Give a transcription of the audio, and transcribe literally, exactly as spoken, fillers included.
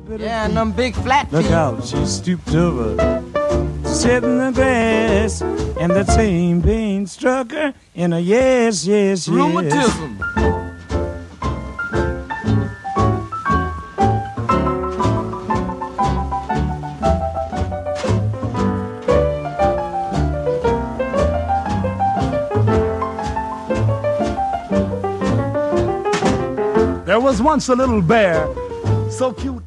bit Yeah, of and them big flat Look feet. out, she stooped over, sat in the grass, and that same pain struck her in a yes, yes, yes. Rheumatism. There was once a little bear, so cute